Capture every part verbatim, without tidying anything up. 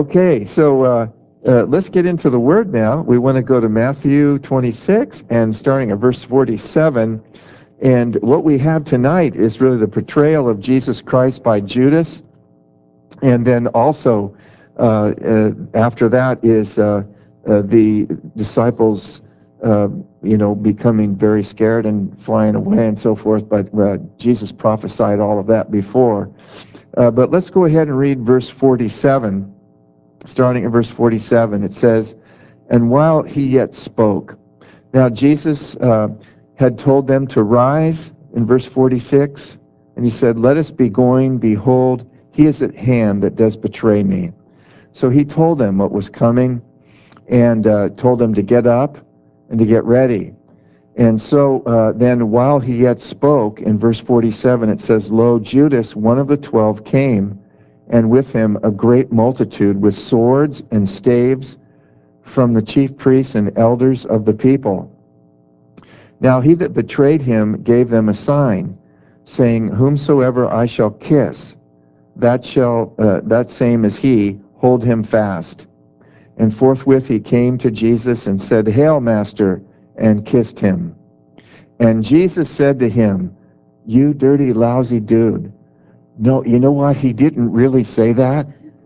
Okay, so uh, uh, let's get into the Word now. We want to go to Matthew twenty-six and starting at verse forty-seven. And what we have tonight is really the portrayal of Jesus Christ by Judas. And then also, uh, uh, after that is uh, uh, the disciples, uh, you know, becoming very scared and flying away and so forth. But uh, Jesus prophesied all of that before. Uh, but let's go ahead and read verse forty-seven. Starting at verse forty-seven, it says, "And while he yet spoke," now Jesus uh, had told them to rise in verse forty-six, and he said, "Let us be going. Behold, he is at hand that does betray me." So he told them what was coming, and uh, told them to get up and to get ready. And so uh, then while he yet spoke, in verse forty-seven, it says, "Lo, Judas, one of the twelve, came, and with him a great multitude with swords and staves from the chief priests and elders of the people. Now he that betrayed him gave them a sign, saying, Whomsoever I shall kiss, that shall uh, that same is he, hold him fast. And forthwith he came to Jesus and said, Hail, Master, and kissed him. And Jesus said to him, You dirty, lousy dude. No, you know what? He didn't really say that.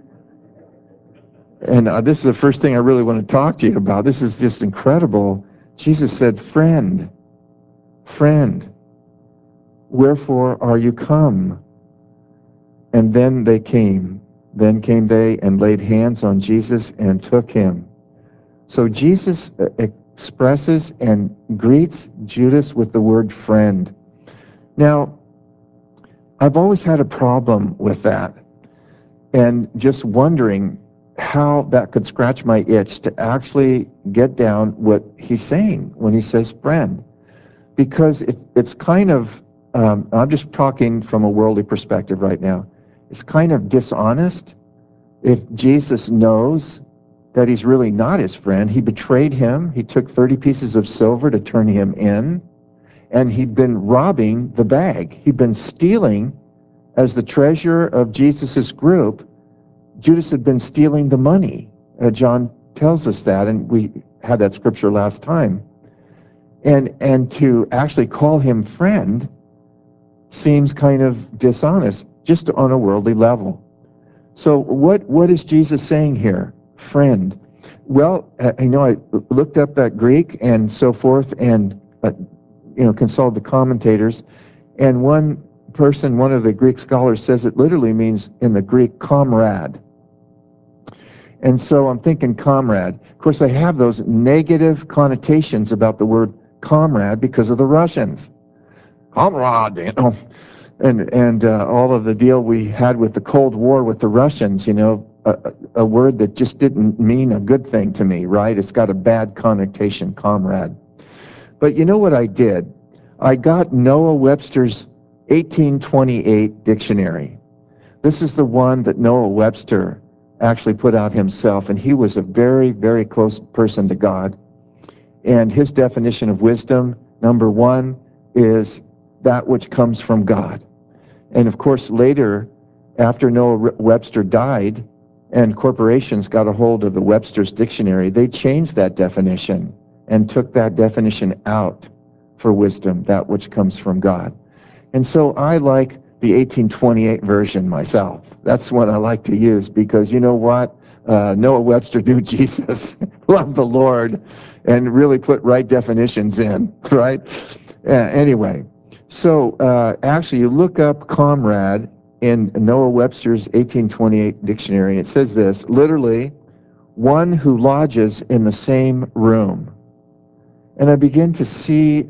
And uh, this is the first thing I really want to talk to you about. This is just incredible. Jesus said, Friend, friend, wherefore are you come? And then they came. Then came they and laid hands on Jesus and took him. So Jesus expresses and greets Judas with the word friend. Now, I've always had a problem with that, and just wondering how that could scratch my itch to actually get down what he's saying when he says friend. Because it, it's kind of, um, I'm just talking from a worldly perspective right now, it's kind of dishonest if Jesus knows that he's really not his friend. He betrayed him. He took thirty pieces of silver to turn him in, and he'd been robbing the bag. He'd been stealing as the treasurer of Jesus's group. Judas had been stealing the money. Uh, John tells us that, and we had that scripture last time. And and to actually call him friend seems kind of dishonest, just on a worldly level. So what what is Jesus saying here? Friend. Well, I know I looked up that Greek and so forth, and uh, you know, consulted the commentators, and one person, one of the Greek scholars, says it literally means in the Greek comrade. And so I'm thinking comrade. Of course, I have those negative connotations about the word comrade because of the Russians. Comrade, you know, and and uh, all of the deal we had with the Cold War with the Russians, you know, a, a word that just didn't mean a good thing to me, right? It's got a bad connotation, comrade. But you know what I did? I got Noah Webster's eighteen twenty-eight dictionary. This is the one that Noah Webster actually put out himself, and he was a very, very close person to God. And his definition of wisdom, number one, is that which comes from God. And of course, later, after Noah Webster died, and corporations got a hold of the Webster's dictionary, they changed that definition and took that definition out for wisdom, that which comes from God. And so I like the eighteen twenty-eight version myself. That's what I like to use, because you know what? Uh, Noah Webster knew Jesus, loved the Lord, and really put right definitions in, right? Uh, anyway, so uh, actually you look up comrade in Noah Webster's eighteen twenty-eight dictionary, and it says this, literally, one who lodges in the same room. And I begin to see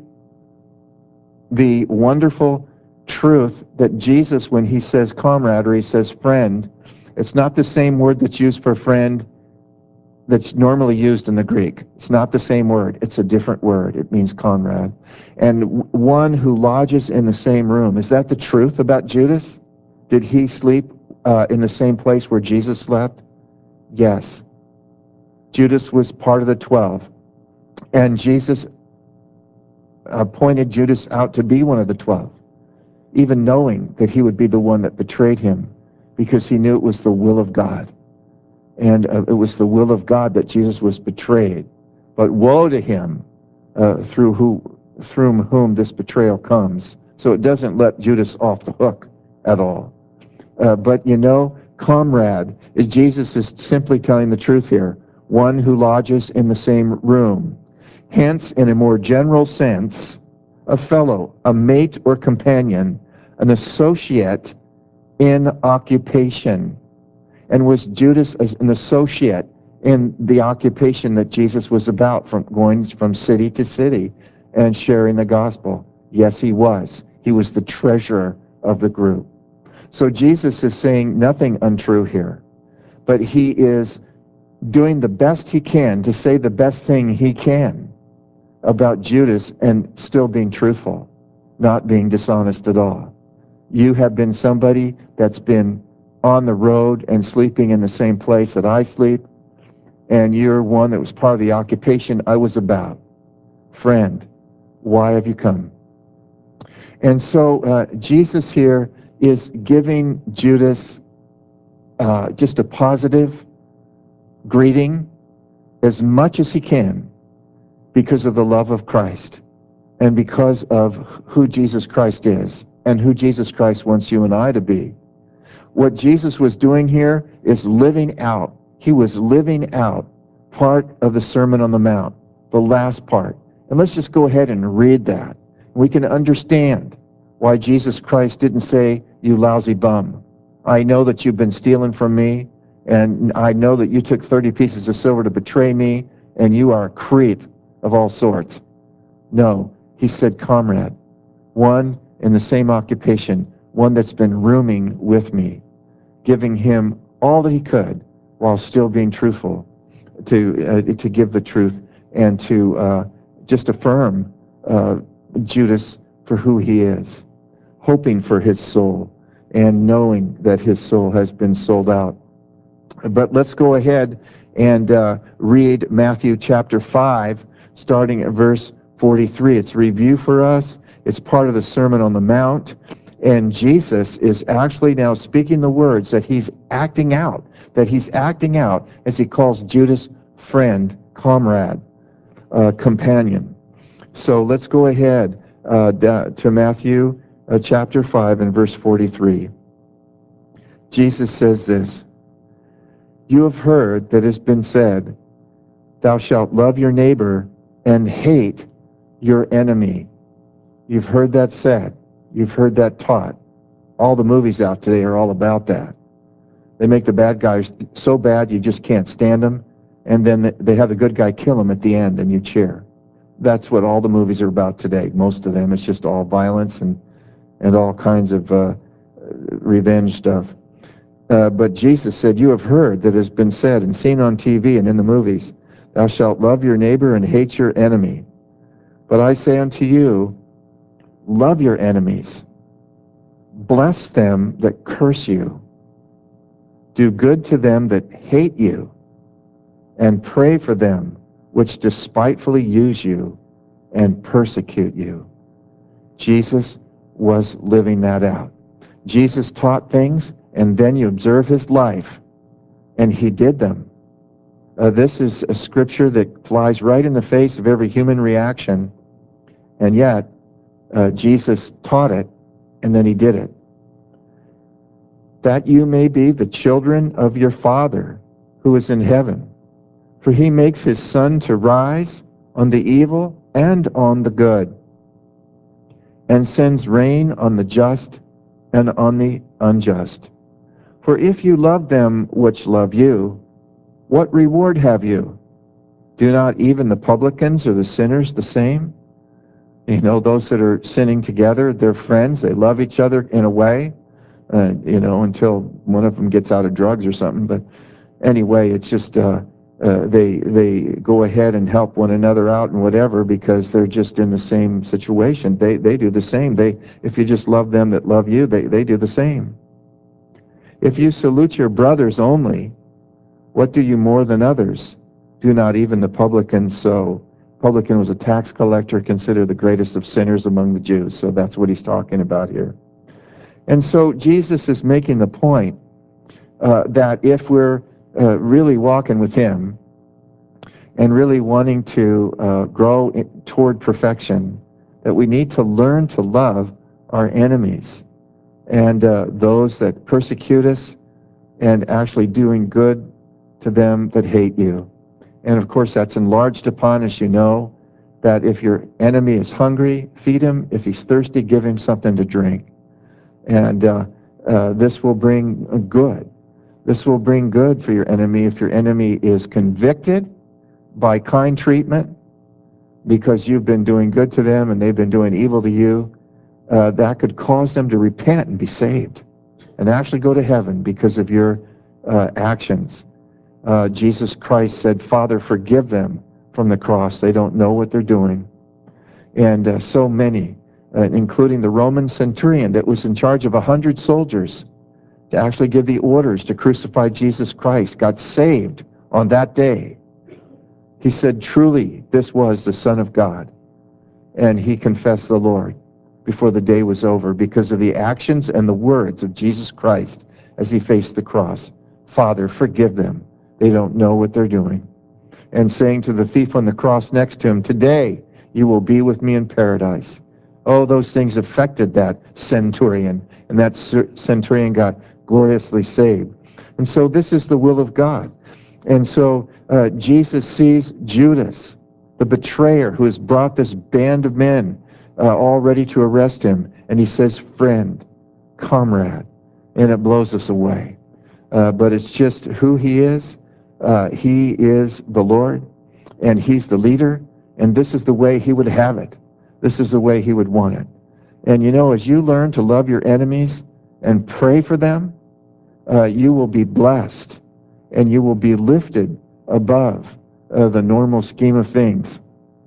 the wonderful truth that Jesus, when he says comrade or he says friend, it's not the same word that's used for friend that's normally used in the Greek. It's not the same word. It's a different word. It means comrade. And one who lodges in the same room. Is that the truth about Judas? Did he sleep uh, in the same place where Jesus slept? Yes. Judas was part of the twelve. And Jesus appointed Judas out to be one of the twelve, even knowing that he would be the one that betrayed him, because he knew it was the will of God. and uh, it was the will of God that Jesus was betrayed. But woe to him uh, through who through whom this betrayal comes. So it doesn't let Judas off the hook at all. Uh, but you know, comrade, is Jesus is simply telling the truth here. One who lodges in the same room. Hence, in a more general sense, a fellow, a mate or companion, an associate in occupation. And was Judas an associate in the occupation that Jesus was about, from going from city to city and sharing the gospel? Yes, he was. He was the treasurer of the group. So Jesus is saying nothing untrue here, but he is doing the best he can to say the best thing he can about Judas and still being truthful, not being dishonest at all. You have been somebody that's been on the road and sleeping in the same place that I sleep, and you're one that was part of the occupation I was about. Friend, why have you come? And so uh, Jesus here is giving Judas uh, just a positive greeting as much as he can because of the love of Christ and because of who Jesus Christ is and who Jesus Christ wants you and I to be. What Jesus was doing here is living out. He was living out part of the Sermon on the Mount, the last part. And let's just go ahead and read that. We can understand why Jesus Christ didn't say, "You lousy bum. I know that you've been stealing from me, and I know that you took thirty pieces of silver to betray me, and you are a creep of all sorts." No, he said, comrade, one in the same occupation, one that's been rooming with me, giving him all that he could while still being truthful to uh, to give the truth and to uh, just affirm uh, Judas for who he is, hoping for his soul and knowing that his soul has been sold out. But let's go ahead and uh, read Matthew chapter five, starting at verse forty-three. It's review for us. It's part of the Sermon on the Mount. And Jesus is actually now speaking the words that he's acting out, that he's acting out as he calls Judas friend, comrade, uh, companion. So let's go ahead uh, to Matthew uh, chapter five and verse forty-three. Jesus says this, "You have heard that it has been said, 'Thou shalt love your neighbor and hate your enemy.'" You've heard that said. You've heard that taught. All the movies out today are all about that. They make the bad guys so bad you just can't stand them, and then they have the good guy kill him at the end and you cheer. That's what all the movies are about today. Most of them, it's just all violence and, and all kinds of uh, revenge stuff. Uh, but Jesus said, "You have heard that it has been said and seen on T V and in the movies, 'Thou shalt love your neighbor and hate your enemy.' But I say unto you, love your enemies. Bless them that curse you. Do good to them that hate you, and pray for them which despitefully use you and persecute you." Jesus was living that out. Jesus taught things, and then you observe his life, and he did them. Uh, this is a scripture that flies right in the face of every human reaction, and yet uh, Jesus taught it, and then he did it. "That you may be the children of your Father who is in heaven. For he makes his sun to rise on the evil and on the good, and sends rain on the just and on the unjust. For if you love them which love you, what reward have you? Do not even the publicans or the sinners the same?" You know, those that are sinning together, they're friends, they love each other in a way, uh, you know, until one of them gets out of drugs or something. But anyway, it's just uh, uh, they they go ahead and help one another out and whatever, because they're just in the same situation. They they do the same. They if you just love them that love you, they they do the same. "If you salute your brothers only, what do you more than others? Do not even the publicans so?" Publican was a tax collector, considered the greatest of sinners among the Jews. So that's what he's talking about here. And so Jesus is making the point uh, that if we're uh, really walking with him and really wanting to uh, grow in, toward perfection, that we need to learn to love our enemies and uh, those that persecute us, and actually doing good to them that hate you. And of course, that's enlarged upon, as you know, that if your enemy is hungry, feed him. If he's thirsty, give him something to drink. And uh, uh, this will bring good. This will bring good for your enemy if your enemy is convicted by kind treatment because you've been doing good to them and they've been doing evil to you. Uh, that could cause them to repent and be saved and actually go to heaven because of your uh, actions. Uh, Jesus Christ said, Father, forgive them from the cross. They don't know what they're doing. And uh, so many, uh, including the Roman centurion that was in charge of a hundred soldiers to actually give the orders to crucify Jesus Christ, got saved on that day. He said, truly, this was the Son of God. And he confessed the Lord before the day was over because of the actions and the words of Jesus Christ as he faced the cross. Father, forgive them. They don't know what they're doing. And saying to the thief on the cross next to him, today you will be with me in paradise. Oh, those things affected that centurion, and that centurion got gloriously saved. And so this is the will of God. And so uh, Jesus sees Judas, the betrayer, who has brought this band of men uh, all ready to arrest him. And he says, friend, comrade, and it blows us away. Uh, but it's just who he is. Uh, he is the Lord, and he's the leader, and this is the way he would have it. This is the way he would want it. And you know, as you learn to love your enemies and pray for them, uh, you will be blessed, and you will be lifted above uh, the normal scheme of things.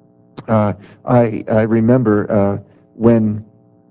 Uh, I, I remember uh, when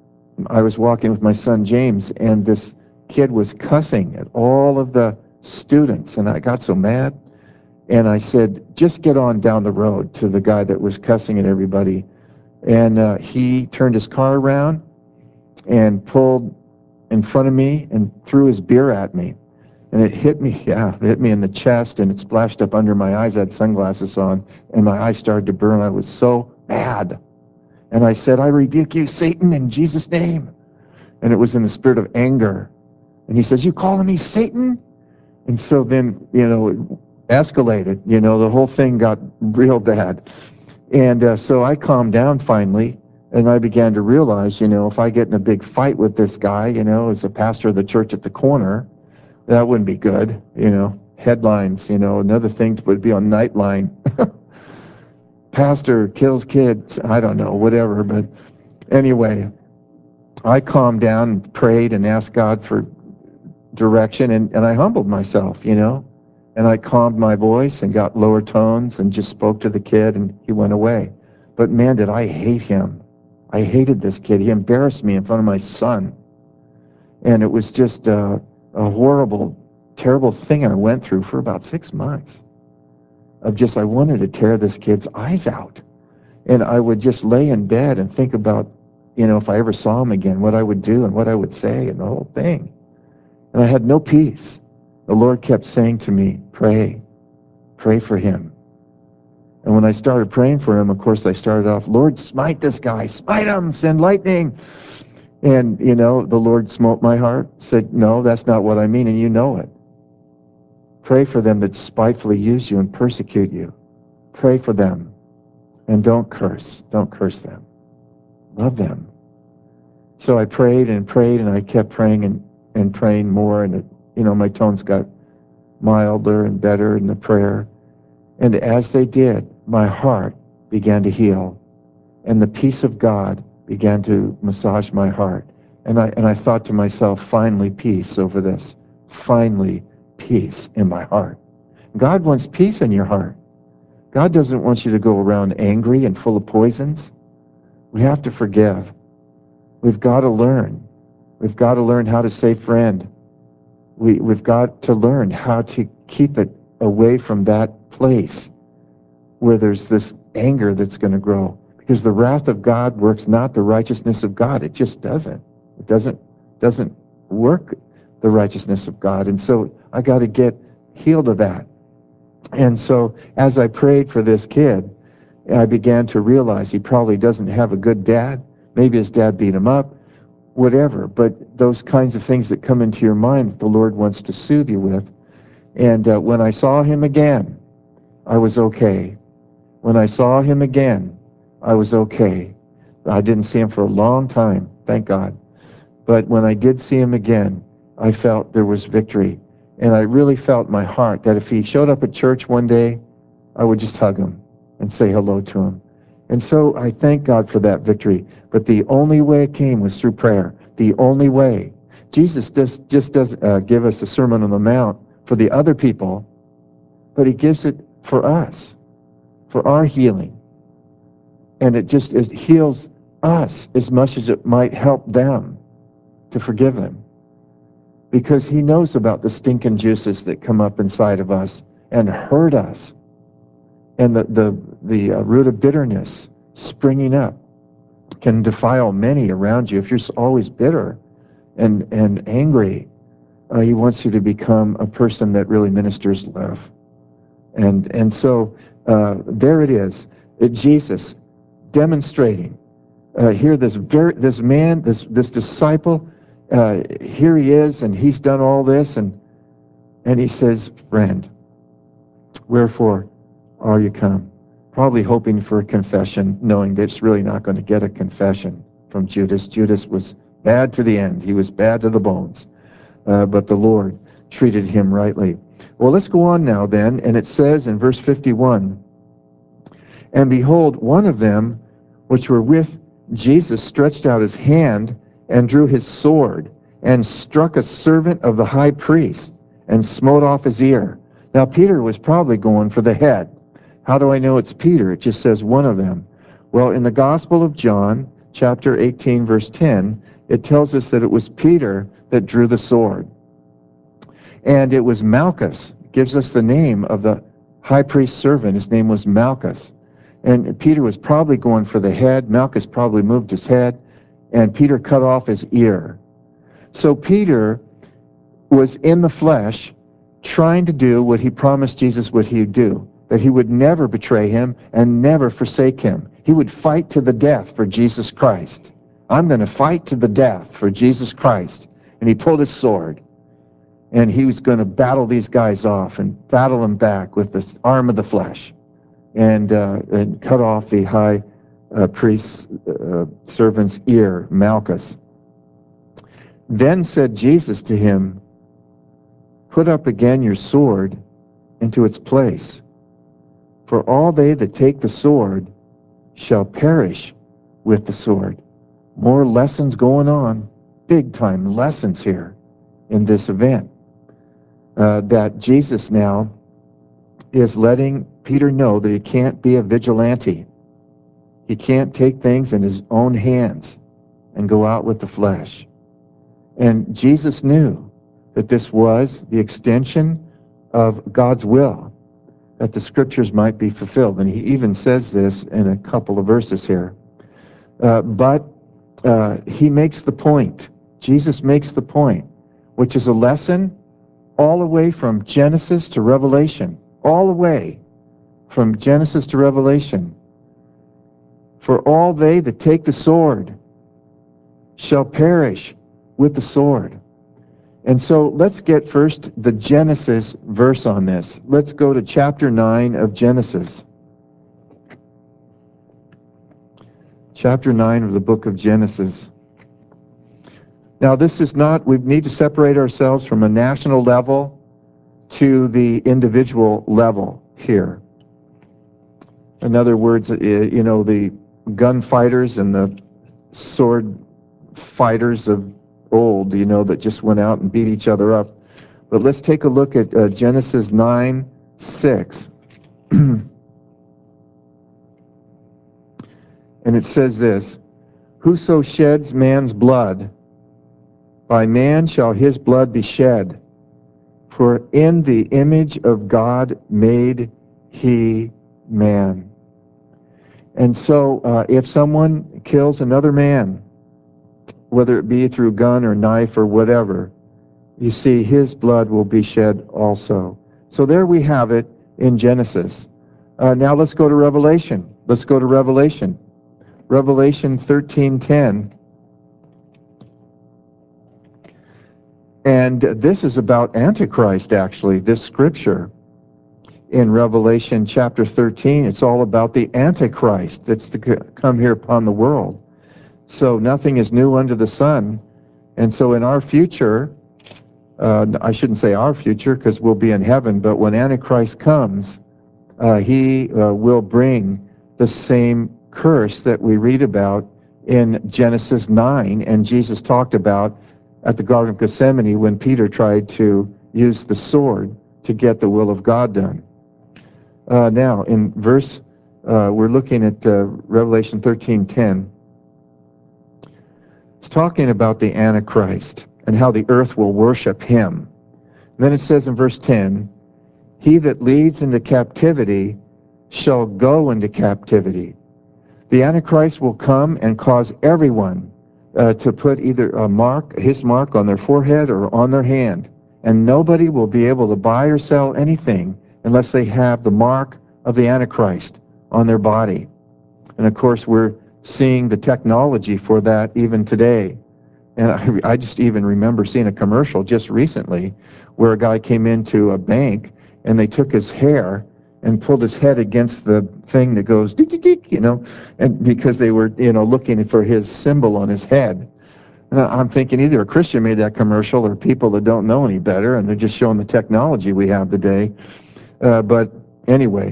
I was walking with my son James, and this kid was cussing at all of the students, and I got so mad. And I said, just get on down the road to the guy that was cussing at everybody. And uh, he turned his car around and pulled in front of me and threw his beer at me. And it hit me, yeah, it hit me in the chest, and it splashed up under my eyes. I had sunglasses on, and my eyes started to burn. I was so mad. And I said, I rebuke you, Satan, in Jesus' name. And it was in the spirit of anger. And he says, you calling me Satan? And so then, you know, it escalated. You know, the whole thing got real bad. And uh, so I calmed down finally, and I began to realize, you know, if I get in a big fight with this guy, you know, as a pastor of the church at the corner, that wouldn't be good, you know. Headlines, you know, another thing would be on Nightline. Pastor kills kids, I don't know, whatever. But anyway, I calmed down and prayed and asked God for direction, and, and I humbled myself, you know. And I calmed my voice and got lower tones and just spoke to the kid, and he went away. But man, did I hate him. I hated this kid. He embarrassed me in front of my son. And it was just a, a horrible, terrible thing I went through for about six months of just, I wanted to tear this kid's eyes out. And I would just lay in bed and think about, you know, if I ever saw him again, what I would do and what I would say and the whole thing. And I had no peace. The Lord kept saying to me, pray, pray for him. And when I started praying for him, of course, I started off, Lord, smite this guy, smite him, send lightning. And, you know, the Lord smote my heart, said, no, that's not what I mean, and you know it. Pray for them that spitefully use you and persecute you. Pray for them, and don't curse. Don't curse them. Love them. So I prayed and prayed, and I kept praying and, and praying more, and, it, you know, my tones got milder and better in the prayer. And as they did, my heart began to heal, and the peace of God began to massage my heart. And I, and I thought to myself, finally peace over this. Finally peace in my heart. God wants peace in your heart. God doesn't want you to go around angry and full of poisons. We have to forgive. We've got to learn. We've got to learn how to say friend. We, we've got to learn how to keep it away from that place where there's this anger that's going to grow. Because the wrath of God works not the righteousness of God. It just doesn't. It doesn't, doesn't work the righteousness of God. And so I got to get healed of that. And so as I prayed for this kid, I began to realize he probably doesn't have a good dad. Maybe his dad beat him up, whatever. But those kinds of things that come into your mind that the Lord wants to soothe you with. And uh, when I saw him again, I was okay. When I saw him again, I was okay. I didn't see him for a long time, thank God. But when I did see him again, I felt there was victory. And I really felt in my heart that if he showed up at church one day, I would just hug him and say hello to him. And so I thank God for that victory. But the only way it came was through prayer. The only way. Jesus just, just doesn't uh, give us the Sermon on the Mount for the other people, but he gives it for us, for our healing. And it just it heals us as much as it might help them to forgive them. Because he knows about the stinking juices that come up inside of us and hurt us. And the, the, the uh, root of bitterness springing up can defile many around you. If you're always bitter and, and angry, uh, he wants you to become a person that really ministers love. And, and so uh, there it is. It, Jesus demonstrating. Uh, here this, very, this man, this, this disciple, uh, here he is, and he's done all this, and, and he says, friend, wherefore are you come? Probably hoping for a confession, knowing that it's really not going to get a confession from Judas. Judas was bad to the end. He was bad to the bones. Uh, but the Lord treated him rightly. Well, let's go on now then, and it says in verse fifty-one, and behold, one of them which were with Jesus stretched out his hand and drew his sword and struck a servant of the high priest and smote off his ear. Now Peter was probably going for the head. How do I know it's Peter? It just says one of them. Well, in the Gospel of John, chapter eighteen, verse ten, it tells us that it was Peter that drew the sword. And it was Malchus. It gives us the name of the high priest's servant. His name was Malchus. And Peter was probably going for the head. Malchus probably moved his head, and Peter cut off his ear. So Peter was in the flesh trying to do what he promised Jesus what he would do, that he would never betray him and never forsake him. He would fight to the death for Jesus Christ. I'm going to fight to the death for Jesus Christ. And he pulled his sword, and he was going to battle these guys off and battle them back with the arm of the flesh. And, uh, and cut off the high uh, priest's uh, servant's ear, Malchus. Then said Jesus to him, put up again your sword into its place. For all they that take the sword shall perish with the sword. More lessons going on, big time lessons here in this event. Uh, that Jesus now is letting Peter know that he can't be a vigilante. He can't take things in his own hands and go out with the flesh. And Jesus knew that this was the extension of God's will, that the scriptures might be fulfilled. And he even says this in a couple of verses here. Uh, but uh, he makes the point. Jesus makes the point, which is a lesson all the way from Genesis to Revelation, all the way from Genesis to Revelation. For all they that take the sword shall perish with the sword. And so let's get first the Genesis verse on this. Let's go to chapter nine of Genesis. Chapter nine of the book of Genesis. Now this is not, we need to separate ourselves from a national level to the individual level here. In other words, you know, the gunfighters and the sword fighters of old, you know, that just went out and beat each other up. But let's take a look at uh, Genesis nine six. And it says this, whoso sheds man's blood, by man shall his blood be shed. For in the image of God made he man. And so uh, if someone kills another man, whether it be through gun or knife or whatever, you see his blood will be shed also. So there we have it in Genesis. Uh, now let's go to Revelation. Let's go to Revelation. Revelation thirteen ten. And this is about Antichrist, actually, this scripture. In Revelation chapter thirteen, it's all about the Antichrist that's to come here upon the world. So nothing is new under the sun. And so in our future, uh, I shouldn't say our future because we'll be in heaven, but when Antichrist comes, uh, he uh, will bring the same curse that we read about in Genesis nine, and Jesus talked about at the Garden of Gethsemane when Peter tried to use the sword to get the will of God done. Uh, now, in verse, uh, we're looking at uh, Revelation thirteen ten. It's talking about the Antichrist and how the earth will worship him. And then it says in verse ten, he that leads into captivity shall go into captivity. The Antichrist will come and cause everyone uh, to put either a mark, his mark on their forehead or on their hand. And nobody will be able to buy or sell anything unless they have the mark of the Antichrist on their body. And of course, we're seeing the technology for that even today. And I, I just even remember seeing a commercial just recently where a guy came into a bank and they took his hair and pulled his head against the thing that goes tick, tick, tick, you know, and because they were, you know, looking for his symbol on his head. And I'm thinking either a Christian made that commercial or people that don't know any better, and they're just showing the technology we have today. Uh, but anyway,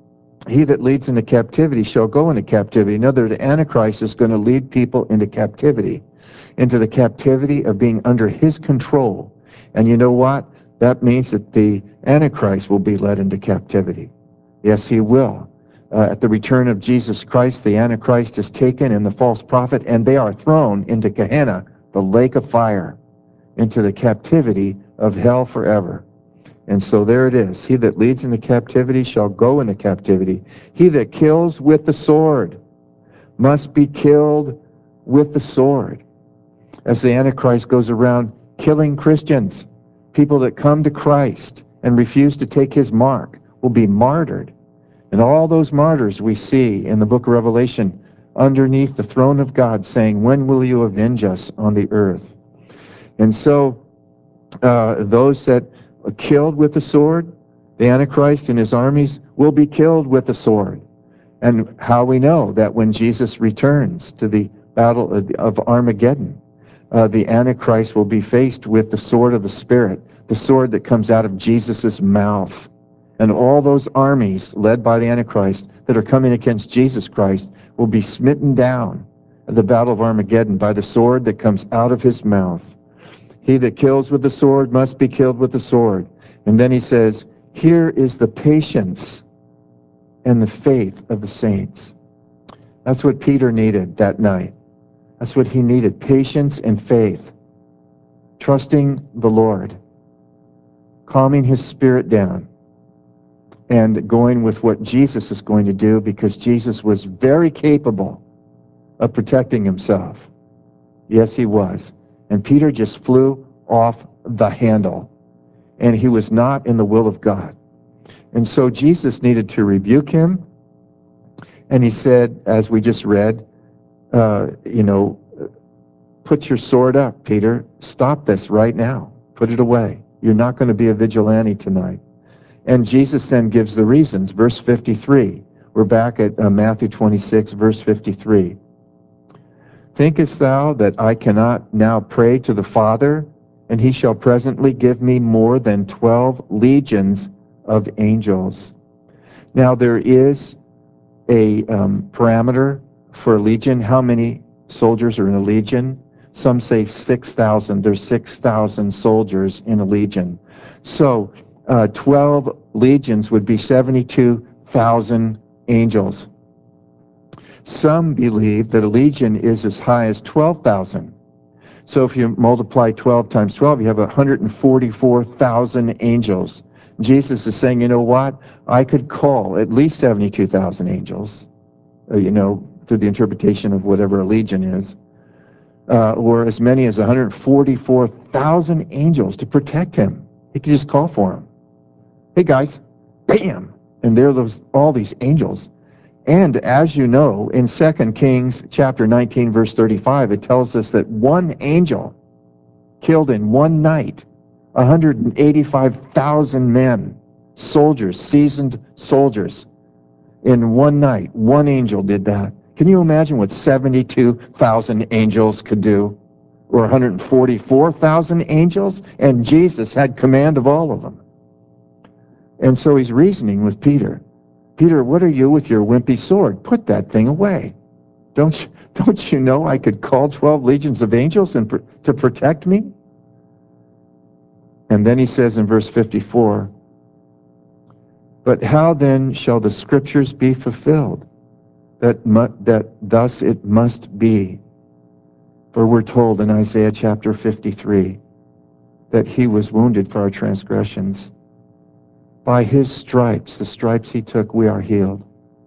he that leads into captivity shall go into captivity. In other words, the Antichrist is going to lead people into captivity, into the captivity of being under his control. And you know what? That means that the Antichrist will be led into captivity. Yes, he will. Uh, at the return of Jesus Christ, the Antichrist is taken and the false prophet, and they are thrown into Gehenna, the lake of fire, into the captivity of hell forever. And so there it is. He that leads into captivity shall go into captivity. He that kills with the sword must be killed with the sword. As the Antichrist goes around killing Christians, people that come to Christ and refuse to take his mark will be martyred. And all those martyrs we see in the book of Revelation underneath the throne of God saying, when will you avenge us on the earth? And so uh, those that are killed with the sword, the Antichrist and his armies will be killed with the sword. And how we know that when Jesus returns to the battle of Armageddon, uh, the Antichrist will be faced with the sword of the Spirit, the sword that comes out of Jesus's mouth. And all those armies led by the Antichrist that are coming against Jesus Christ will be smitten down at the battle of Armageddon by the sword that comes out of his mouth. He that kills with the sword must be killed with the sword. And then he says, here is the patience and the faith of the saints. That's what Peter needed that night. That's what he needed, patience and faith. Trusting the Lord, calming his spirit down, and going with what Jesus is going to do, because Jesus was very capable of protecting himself. Yes, he was. And Peter just flew off the handle, and he was not in the will of God. And so Jesus needed to rebuke him, and he said, as we just read, uh, you know, put your sword up, Peter. Stop this right now. Put it away. You're not going to be a vigilante tonight. And Jesus then gives the reasons. Verse fifty-three. We're back at uh, Matthew twenty-six, verse fifty-three. Thinkest thou that I cannot now pray to the Father, and he shall presently give me more than twelve legions of angels? Now there is a um, parameter for a legion. How many soldiers are in a legion? Some say six thousand. There's six thousand soldiers in a legion. So uh, twelve legions would be seventy-two thousand angels. Some believe that a legion is as high as twelve thousand. So if you multiply twelve times twelve, you have one hundred forty-four thousand angels. Jesus is saying, you know what? I could call at least seventy-two thousand angels, uh, you know, through the interpretation of whatever a legion is, uh, or as many as one hundred forty-four thousand angels to protect him. He could just call for them. Hey guys, bam! And there are those, all these angels. And as you know, in Second Kings chapter nineteen, verse thirty-five, it tells us that one angel killed in one night one hundred eighty-five thousand men, soldiers, seasoned soldiers. In one night, one angel did that. Can you imagine what seventy-two thousand angels could do? Or one hundred forty-four thousand angels? And Jesus had command of all of them. And so he's reasoning with Peter. Peter, what are you with your wimpy sword? Put that thing away. Don't you, don't you know I could call twelve legions of angels and pr- to protect me? And then he says in verse fifty-four, but how then shall the scriptures be fulfilled? That, mu- that thus it must be. For we're told in Isaiah chapter fifty-three that he was wounded for our transgressions. By his stripes, the stripes he took, we are healed.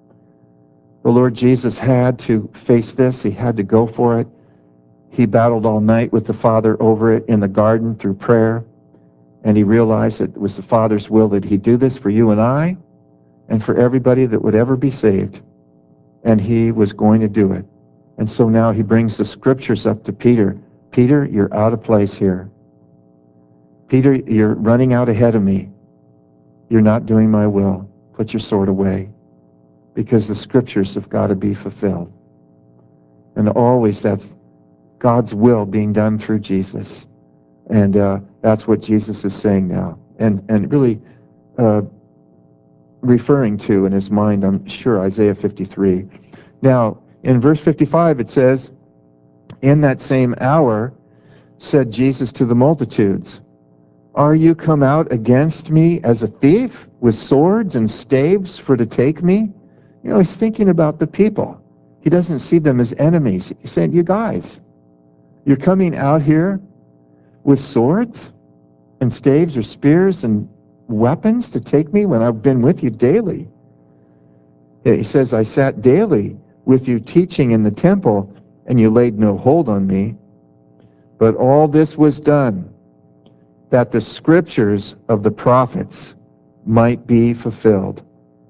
The Lord Jesus had to face this. He had to go for it. He battled all night with the Father over it in the garden through prayer. And he realized that it was the Father's will that he do this for you and I and for everybody that would ever be saved. And he was going to do it. And so now he brings the scriptures up to Peter. Peter, you're out of place here. Peter, you're running out ahead of me. You're not doing my will. Put your sword away. Because the scriptures have got to be fulfilled. And always that's God's will being done through Jesus. And uh, that's what Jesus is saying now. And, and really uh, referring to in his mind, I'm sure, Isaiah fifty-three. Now, in verse fifty-five, it says, in that same hour said Jesus to the multitudes, are you come out against me as a thief with swords and staves for to take me? You know, he's thinking about the people. He doesn't see them as enemies. He's saying, you guys, you're coming out here with swords and staves or spears and weapons to take me when I've been with you daily. He says, I sat daily with you teaching in the temple, and you laid no hold on me. But all this was done, that the scriptures of the prophets might be fulfilled.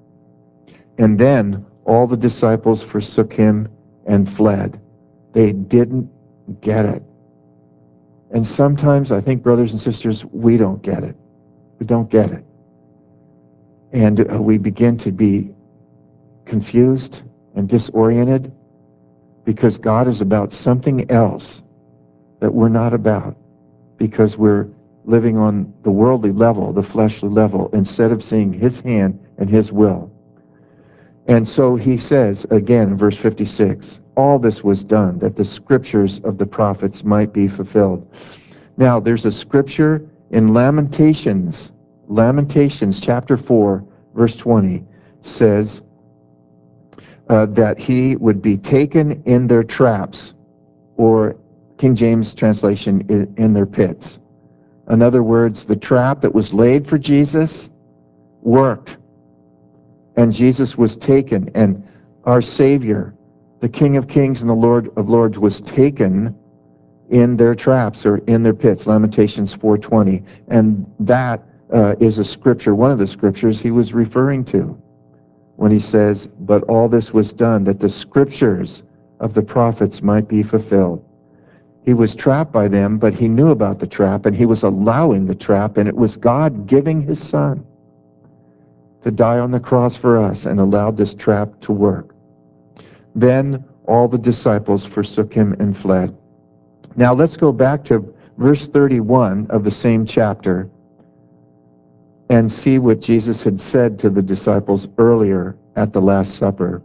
And then all the disciples forsook him and fled. They didn't get it. And sometimes I think, brothers and sisters, we don't get it. We don't get it. And uh, we begin to be confused and disoriented because God is about something else that we're not about, because we're living on the worldly level, the fleshly level, instead of seeing his hand and his will. And so he says again in verse fifty-six, all this was done that the scriptures of the prophets might be fulfilled. Now there's a scripture in Lamentations, Lamentations chapter four, verse twenty says uh, that he would be taken in their traps, or King James translation, in, in their pits. In other words, the trap that was laid for Jesus worked. And Jesus was taken, and our Savior, the King of Kings and the Lord of Lords, was taken in their traps or in their pits, Lamentations four twenty. And that uh, is a scripture, one of the scriptures he was referring to when he says, but all this was done that the scriptures of the prophets might be fulfilled. He was trapped by them, but he knew about the trap, and he was allowing the trap, and it was God giving his son to die on the cross for us and allowed this trap to work. Then all the disciples forsook him and fled. Now let's go back to verse thirty-one of the same chapter and see what Jesus had said to the disciples earlier at the Last Supper.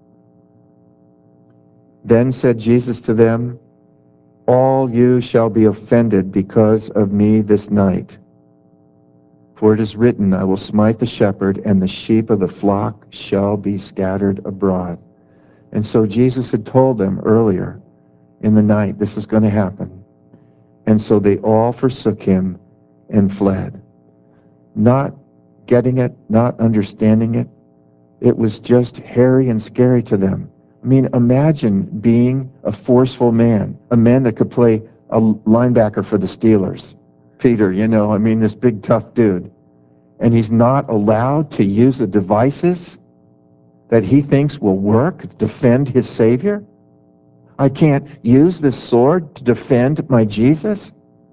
Then said Jesus to them, all you shall be offended because of me this night. For it is written, I will smite the shepherd, and the sheep of the flock shall be scattered abroad. And so Jesus had told them earlier in the night, this is going to happen. And so they all forsook him and fled. Not getting it, not understanding it. It was just hairy and scary to them. I mean, imagine being a forceful man, a man that could play a linebacker for the Steelers. Peter, you know, I mean, this big tough dude. and he's not allowed to use the devices that he thinks will work to defend his Savior? I can't use this sword to defend my Jesus?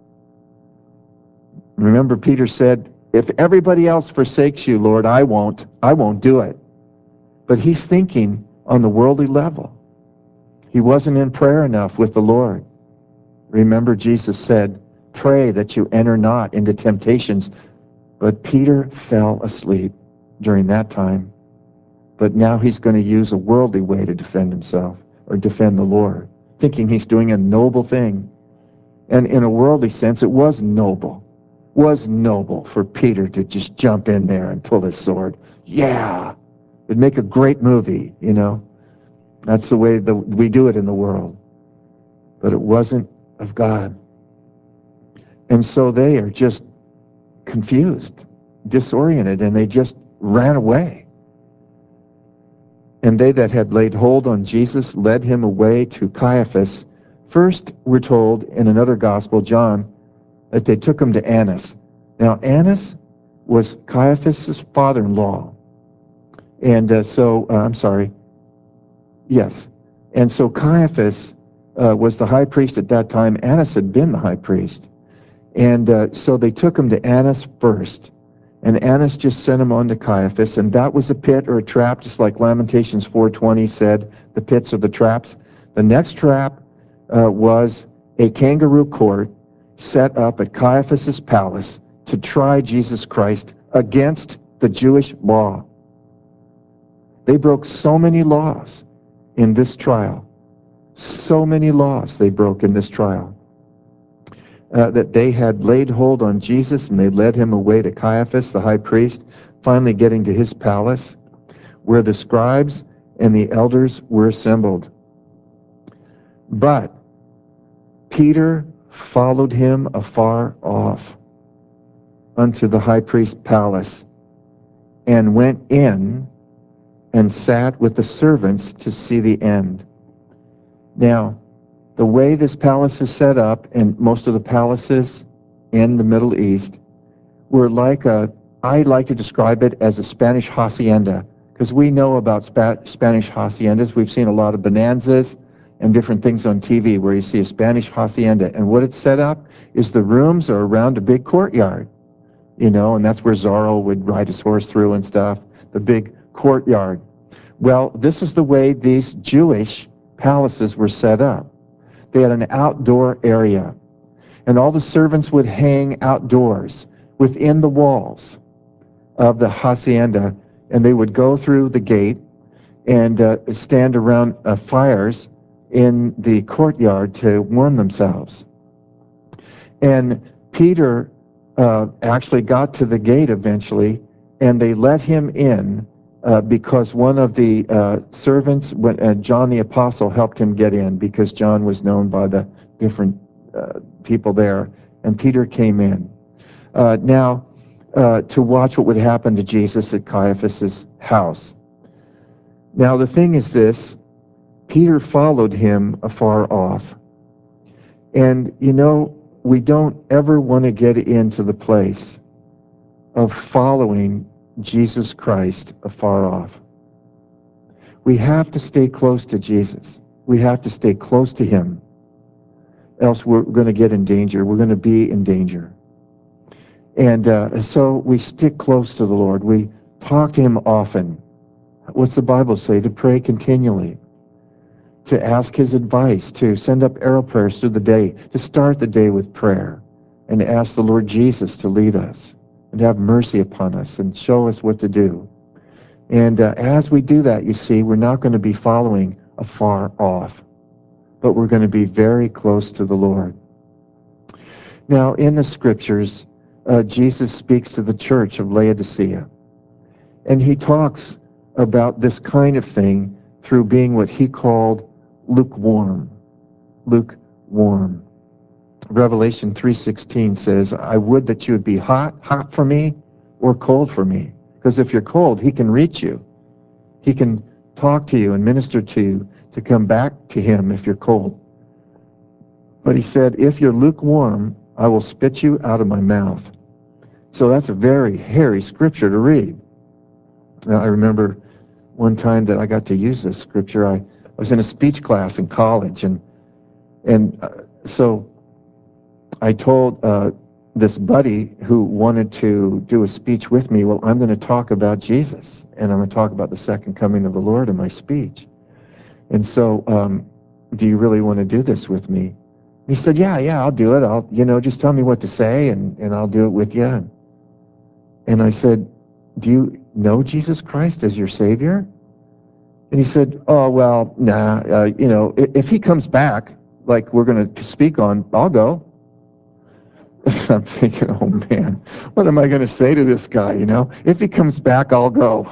Remember, Peter said, if everybody else forsakes you, Lord, I won't. I won't do it. But he's thinking on the worldly level. He wasn't in prayer enough with the Lord. Remember, Jesus said, pray that you enter not into temptations. But Peter fell asleep during that time. But now he's going to use a worldly way to defend himself or defend the Lord, thinking he's doing a noble thing. And in a worldly sense, it was noble. Was noble for Peter to just jump in there and pull his sword. Yeah, it'd make a great movie, you know. That's the way the, we do it in the world. But it wasn't of God. And so they are just confused, disoriented, and they just ran away. And they that had laid hold on Jesus led him away to Caiaphas. First, we're told in another gospel, John, that they took him to Annas. Now, Annas was Caiaphas' father-in-law. And uh, so, uh, I'm sorry, yes. And so Caiaphas uh, was the high priest at that time. Annas had been the high priest. And uh, so they took him to Annas first. And Annas just sent him on to Caiaphas, and that was a pit or a trap, just like Lamentations four twenty said, the pits are the traps. The next trap uh, was a kangaroo court set up at Caiaphas' palace to try Jesus Christ against the Jewish law. They broke so many laws in this trial. So many laws they broke in this trial. Uh, that they had laid hold on Jesus, and they led him away to Caiaphas, the high priest, finally getting to his palace, where the scribes and the elders were assembled. But Peter followed him afar off unto the high priest's palace, and went in and sat with the servants to see the end. Now, the way this palace is set up, and most of the palaces in the Middle East, were like a, I like to describe it as a Spanish hacienda, because we know about Spa Spanish haciendas. We've seen a lot of bonanzas and different things on T V where you see a Spanish hacienda. And what it's set up is the rooms are around a big courtyard, you know, and that's where Zorro would ride his horse through and stuff, the big courtyard. Well, this is the way these Jewish palaces were set up. They had an outdoor area, and all the servants would hang outdoors within the walls of the hacienda, and they would go through the gate and uh, stand around uh, fires in the courtyard to warm themselves. And Peter uh, actually got to the gate eventually, and they let him in uh, because one of the uh, servants, when, uh, John the Apostle, helped him get in because John was known by the different uh, people there, and Peter came in. Uh, now, uh, to watch what would happen to Jesus at Caiaphas' house. Now, the thing is this, Peter followed him afar off. And, you know, we don't ever want to get into the place of following Jesus Christ afar off. We have to stay close to Jesus. We have to stay close to him. Else we're going to get in danger. We're going to be in danger. And uh, so we stick close to the Lord. We talk to him often. What's the Bible say? To pray continually, to ask his advice, to send up arrow prayers through the day, to start the day with prayer, and to ask the Lord Jesus to lead us and to have mercy upon us and show us what to do. And uh, as we do that, you see, we're not going to be following afar off, but we're going to be very close to the Lord. Now, in the scriptures, uh, Jesus speaks to the church of Laodicea, and he talks about this kind of thing through being what he called lukewarm. Lukewarm. Revelation three sixteen says, I would that you would be hot, hot for me, or cold for me. Because if you're cold, he can reach you. He can talk to you and minister to you to come back to him if you're cold. But he said, if you're lukewarm, I will spit you out of my mouth. So that's a very hairy scripture to read. Now, I remember one time that I got to use this scripture. I, I was in a speech class in college, and and uh, so I told uh, this buddy who wanted to do a speech with me, well, I'm going to talk about Jesus, and I'm going to talk about the second coming of the Lord in my speech. And so, um, do you really want to do this with me? He said, yeah, yeah, I'll do it. I'll, you know, just tell me what to say, and, and I'll do it with you. And I said, do you know Jesus Christ as your Savior? And he said, oh, well, nah, uh, you know, if, if he comes back, like we're going to speak on, I'll go. I'm thinking, oh, man, what am I going to say to this guy, you know? If he comes back, I'll go.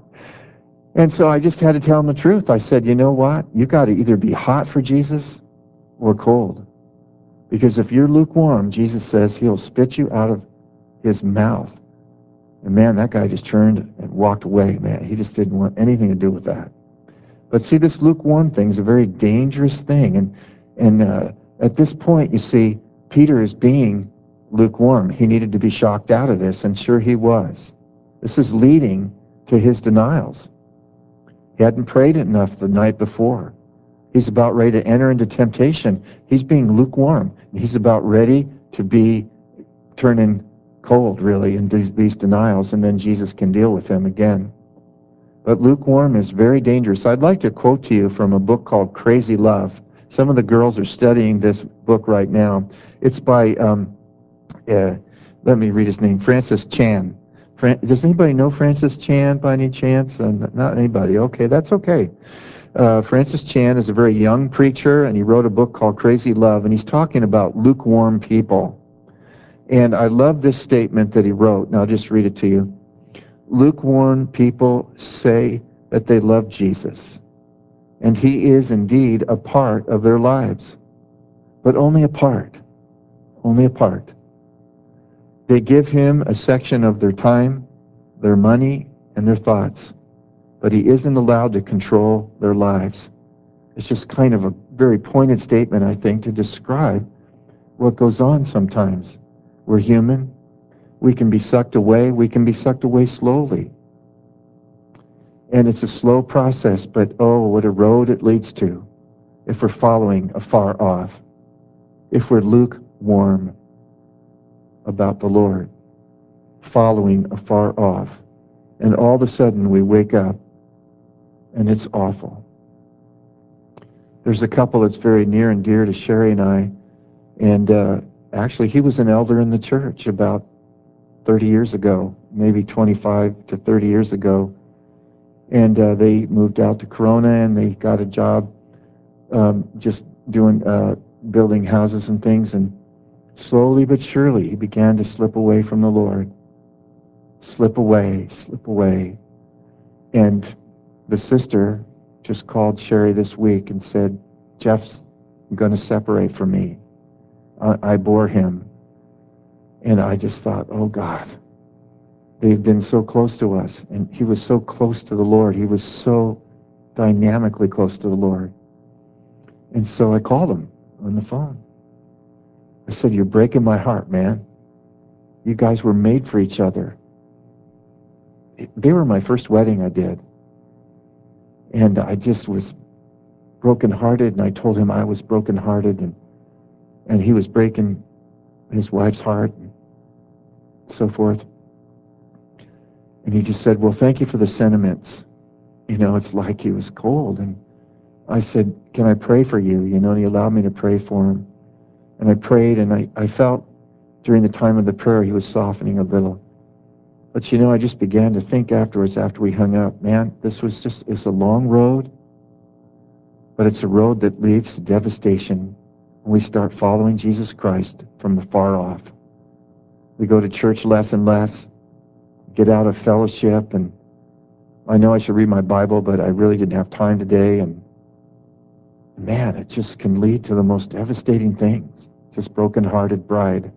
And so I just had to tell him the truth. I said, you know what? You got to either be hot for Jesus or cold. Because if you're lukewarm, Jesus says he'll spit you out of his mouth. And man, that guy just turned and walked away, man. He just didn't want anything to do with that. But see, this lukewarm thing is a very dangerous thing. And, and uh, at this point, you see, Peter is being lukewarm. He needed to be shocked out of this, and sure he was. This is leading to his denials. He hadn't prayed enough the night before. He's about ready to enter into temptation. He's being lukewarm. He's about ready to be turning cold, really, in these, these denials, and then Jesus can deal with him again. But lukewarm is very dangerous. I'd like to quote to you from a book called Crazy Love. Some of the girls are studying this book right now. It's by, um, uh, let me read his name, Francis Chan. Fran- Does anybody know Francis Chan by any chance? Uh, not anybody. Okay, that's okay. Uh, Francis Chan is a very young preacher, and he wrote a book called Crazy Love, and he's talking about lukewarm people. And I love this statement that he wrote, and I'll just read it to you. Lukewarm people say that they love Jesus, and he is indeed a part of their lives, but only a part, only a part. They give him a section of their time, their money, and their thoughts, but he isn't allowed to control their lives. It's just kind of a very pointed statement, I think, to describe what goes on sometimes. We're human. We can be sucked away. We can be sucked away slowly. And it's a slow process, but oh, what a road it leads to if we're following afar off, if we're lukewarm about the Lord, following afar off. And all of a sudden we wake up and it's awful. There's a couple that's very near and dear to Sherry and I, and uh, actually he was an elder in the church about thirty years ago, maybe twenty-five to thirty years ago. And uh, they moved out to Corona, and they got a job um, just doing, uh, building houses and things. And slowly but surely, he began to slip away from the Lord. Slip away, slip away. And the sister just called Sherry this week and said, Jeff's going to separate from me. I, I bore him. And I just thought, oh God, they've been so close to us. And he was so close to the Lord. He was so dynamically close to the Lord. And so I called him on the phone. I said, you're breaking my heart, man. You guys were made for each other. They were my first wedding I did. And I just was brokenhearted, and I told him I was brokenhearted, and, and he was breaking his wife's heart, and so forth. And he just said, well, thank you for the sentiments. You know, it's like he was cold. And I said, can I pray for you? You know, and he allowed me to pray for him. And I prayed, and I, I felt during the time of the prayer he was softening a little. But, you know, I just began to think afterwards, after we hung up, man, this was just, it's a long road, but it's a road that leads to devastation when we start following Jesus Christ from afar off. We go to church less and less, get out of fellowship, and I know I should read my Bible, but I really didn't have time today, and man, it just can lead to the most devastating things. It's this broken-hearted bride,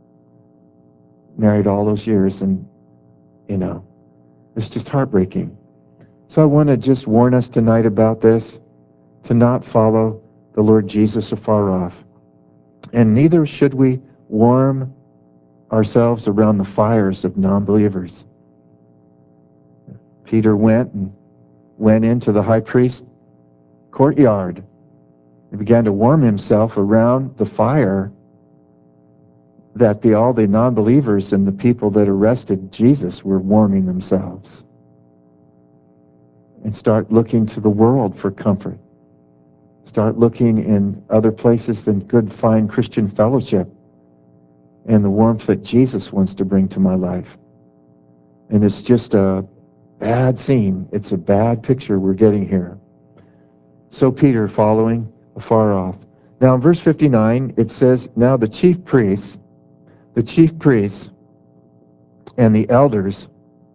married all those years, and, you know, it's just heartbreaking. So I want to just warn us tonight about this, to not follow the Lord Jesus afar off. And neither should we warm ourselves around the fires of non-believers. Peter went and went into the high priest's courtyard and began to warm himself around the fire that the, all the non-believers and the people that arrested Jesus were warming themselves. And start looking to the world for comfort. Start looking in other places than good, fine Christian fellowship and the warmth that Jesus wants to bring to my life. And it's just a bad scene. It's a bad picture we're getting here. So Peter following afar off. Now in verse fifty-nine, it says, now the chief priests, the chief priests and the elders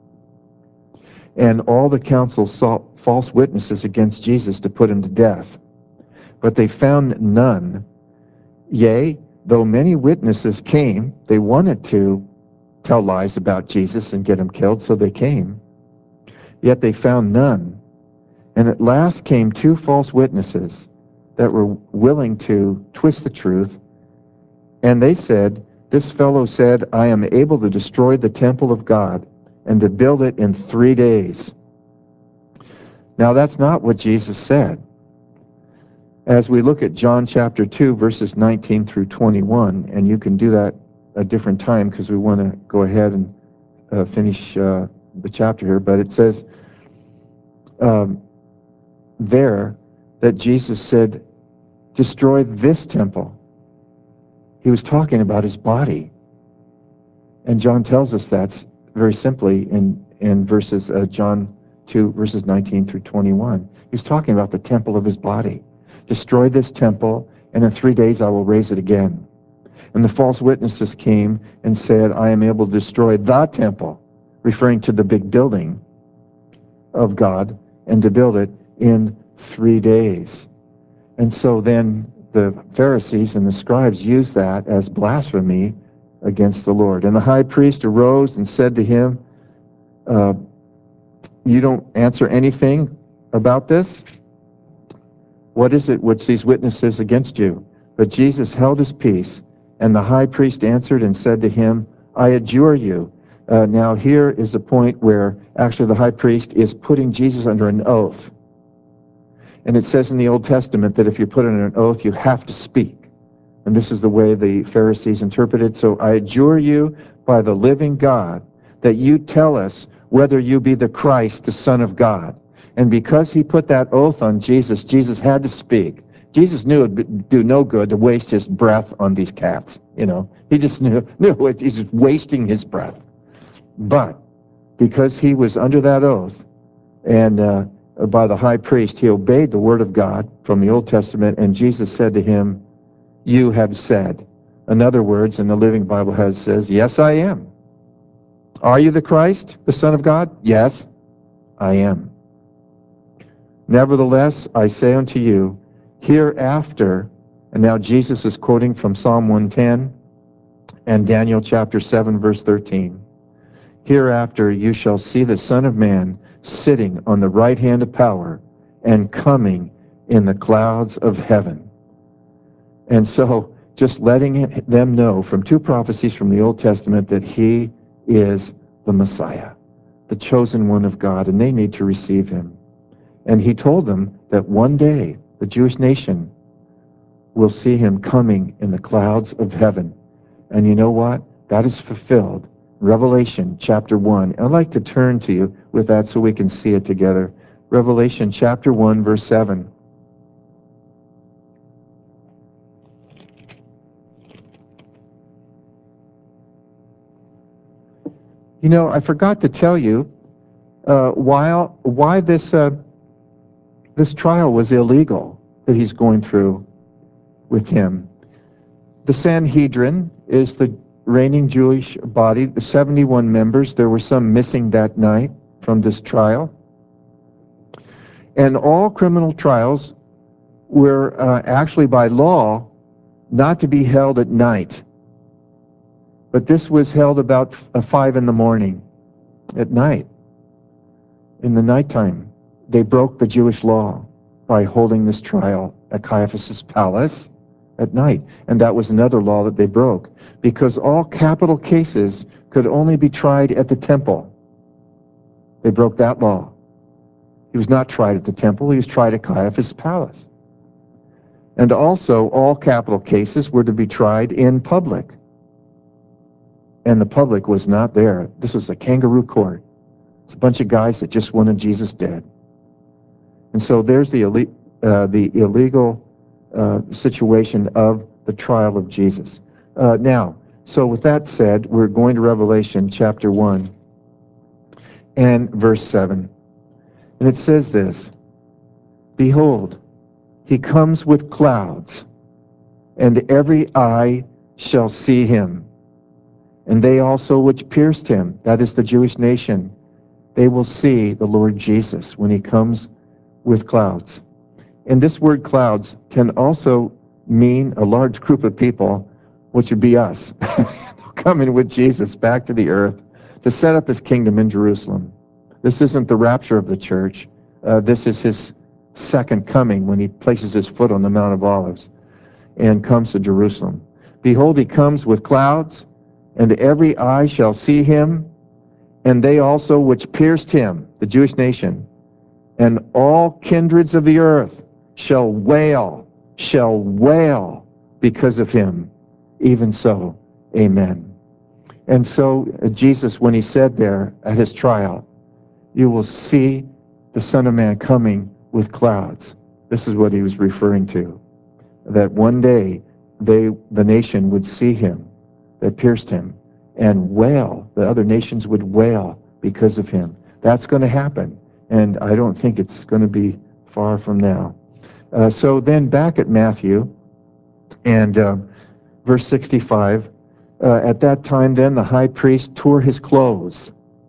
and all the council sought false witnesses against Jesus to put him to death. But they found none. Yea, though many witnesses came, they wanted to tell lies about Jesus and get him killed, so they came. Yet they found none. And at last came two false witnesses that were willing to twist the truth. And they said, this fellow said, I am able to destroy the temple of God and to build it in three days. Now that's not what Jesus said. As we look at John chapter two, verses nineteen through twenty-one, and you can do that a different time because we want to go ahead and uh, finish uh, the chapter here, but it says um, there that Jesus said, destroy this temple. He was talking about his body. And John tells us that's very simply in, in verses, uh, John two, verses nineteen through twenty-one. He was talking about the temple of his body. Destroy this temple, and in three days I will raise it again. And the false witnesses came and said, I am able to destroy the temple, referring to the big building of God, and to build it in three days. And so then the Pharisees and the scribes used that as blasphemy against the Lord. And the high priest arose and said to him, uh, you don't answer anything about this? What is it which these witnesses against you? But Jesus held his peace, and the high priest answered and said to him, I adjure you. Uh, now here is the point where actually the high priest is putting Jesus under an oath. And it says in the Old Testament that if you put under an oath, you have to speak. And this is the way the Pharisees interpreted. So I adjure you by the living God that you tell us whether you be the Christ, the Son of God. And because he put that oath on Jesus, Jesus had to speak. Jesus knew it would do no good to waste his breath on these cats. You know, he just knew, knew it, he's just wasting his breath. But because he was under that oath, and uh, by the high priest, he obeyed the word of God from the Old Testament, and Jesus said to him, you have said. In other words, and the Living Bible has says, yes, I am. Are you the Christ, the Son of God? Yes, I am. Nevertheless, I say unto you, hereafter, and now Jesus is quoting from Psalm one ten and Daniel chapter seven, verse thirteen. Hereafter you shall see the Son of Man sitting on the right hand of power and coming in the clouds of heaven. And so, just letting them know from two prophecies from the Old Testament that he is the Messiah, the chosen one of God, and they need to receive him. And he told them that one day the Jewish nation will see him coming in the clouds of heaven. And you know what? That is fulfilled. Revelation chapter one. I'd like to turn to you with that so we can see it together. Revelation chapter one, verse seven. You know, I forgot to tell you uh, why, why this, uh, this trial was illegal that he's going through with him. The Sanhedrin is the reigning Jewish body, the seventy-one members. There were some missing that night from this trial. And all criminal trials were uh, actually by law not to be held at night. But this was held about uh, five in the morning, at night, in the nighttime. They broke the Jewish law by holding this trial at Caiaphas' palace. at night. And that was another law that they broke, because all capital cases could only be tried at the temple. They broke that law. He was not tried at the temple. He was tried at Caiaphas' palace. And also, all capital cases were to be tried in public. And the public was not there. This was a kangaroo court. It's a bunch of guys that just wanted Jesus dead. And so there's the, ille- uh, the illegal uh, situation of the trial of Jesus. Uh, now, so with that said, we're going to Revelation chapter one and verse seven. And it says this, "Behold, he comes with clouds, and every eye shall see him, and they also which pierced him," that is the Jewish nation, "they will see the Lord Jesus when he comes with clouds." And this word clouds can also mean a large group of people, which would be us, coming with Jesus back to the earth to set up his kingdom in Jerusalem. This isn't the rapture of the church. Uh, this is his second coming when he places his foot on the Mount of Olives and comes to Jerusalem. "Behold, he comes with clouds, and every eye shall see him, and they also which pierced him," the Jewish nation, "and all kindreds of the earth shall wail, shall wail because of him. Even so, amen." And so uh, Jesus, when he said there at his trial, "You will see the Son of Man coming with clouds," this is what he was referring to, that one day they, the nation would see him that pierced him and wail. The other nations would wail because of him. That's going to happen. And I don't think it's going to be far from now. Uh, so then back at Matthew and uh, verse sixty-five, uh, "At that time then the high priest tore his clothes,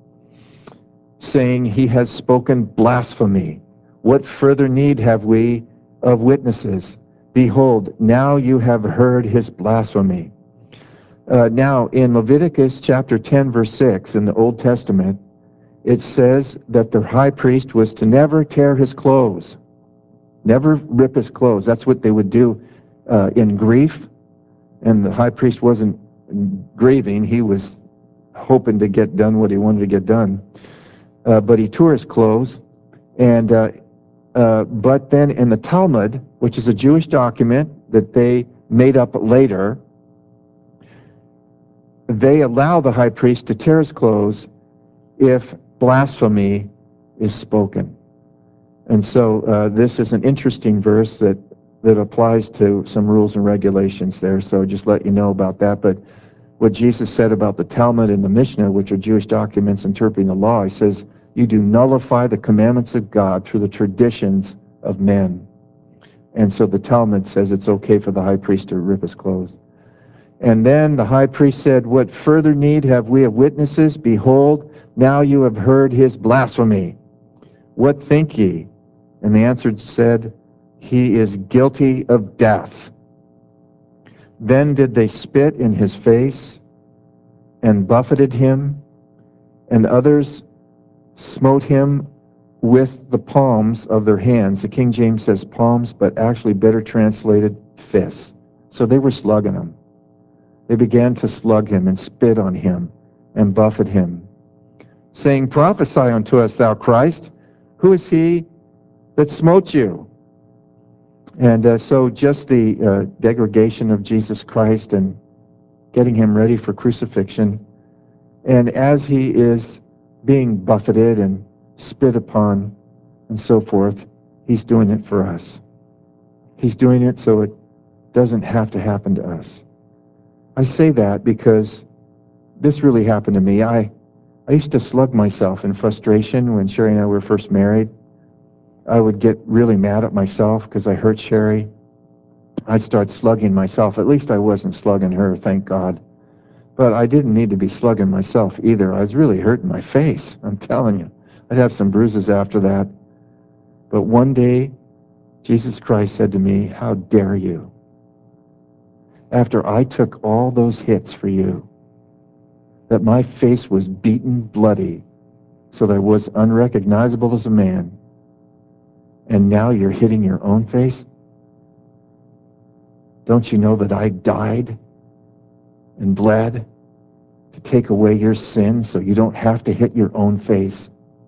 saying, He has spoken blasphemy. What further need have we of witnesses? Behold, now you have heard his blasphemy." Uh, now, in Leviticus chapter ten, verse six, in the Old Testament, it says that the high priest was to never tear his clothes, never rip his clothes. That's what they would do uh, in grief. And the high priest wasn't grieving. He was hoping to get done what he wanted to get done. Uh, but he tore his clothes. And uh, uh, but then in the Talmud, which is a Jewish document that they made up later, they allow the high priest to tear his clothes if blasphemy is spoken. And so uh, this is an interesting verse that, that applies to some rules and regulations there, so just let you know about that. But what Jesus said about the Talmud and the Mishnah, which are Jewish documents interpreting the law, he says, you do nullify the commandments of God through the traditions of men. And so the Talmud says it's okay for the high priest to rip his clothes. And then the high priest said, what further need have we of witnesses? Behold, now you have heard his blasphemy. What think ye? And the answer said, he is guilty of death. Then did they spit in his face and buffeted him, and others smote him with the palms of their hands. The King James says palms, but actually better translated fists. So they were slugging him. They began to slug him and spit on him and buffet him, saying, prophesy unto us, thou Christ. Who is he that smote you? And uh, so just the uh, degradation of Jesus Christ and getting him ready for crucifixion. And as he is being buffeted and spit upon and so forth, he's doing it for us. He's doing it so it doesn't have to happen to us. I say that because this really happened to me. I, I used to slug myself in frustration when Sherry and I were first married. I would get really mad at myself because I hurt Sherry. I'd start slugging myself. At least I wasn't slugging her, thank God. But I didn't need to be slugging myself either. I was really hurting my face, I'm telling you. I'd have some bruises after that. But one day, Jesus Christ said to me, how dare you? After I took all those hits for you, that my face was beaten bloody so that I was unrecognizable as a man, and now you're hitting your own face? Don't you know that I died and bled to take away your sins so you don't have to hit your own face?